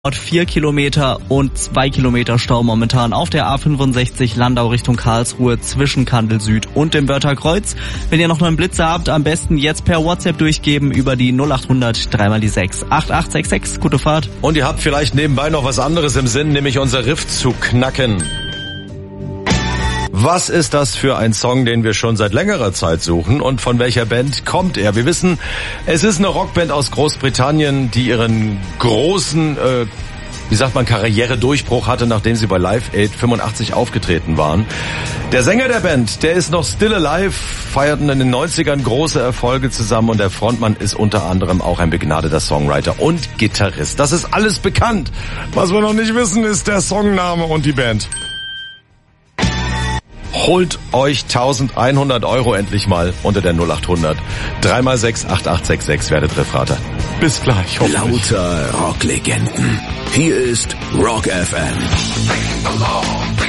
4 Kilometer und 2 Kilometer Stau momentan auf der A65 Landau Richtung Karlsruhe zwischen Kandel Süd und dem Wörtherkreuz. Wenn ihr noch einen Blitzer habt, am besten jetzt per WhatsApp durchgeben über die 0800 3 mal die 6 8866. Gute Fahrt. Und ihr habt vielleicht nebenbei noch was anderes im Sinn, nämlich unser Riff zu knacken. Was ist das für ein Song, den wir schon seit längerer Zeit suchen und von welcher Band kommt er? Wir wissen, es ist eine Rockband aus Großbritannien, die ihren großen, Karrieredurchbruch hatte, nachdem sie bei Live Aid 85 aufgetreten waren. Der Sänger der Band, der ist noch still alive, feierten in den 90ern große Erfolge zusammen und der Frontmann ist unter anderem auch ein begnadeter Songwriter und Gitarrist. Das ist alles bekannt. Was wir noch nicht wissen, ist der Songname und die Band. Holt euch 1100 € endlich mal unter der 0800 3 mal 6 8866, werdet Refrater. Bis gleich. Lauter Rocklegenden. Hier ist Rock FM.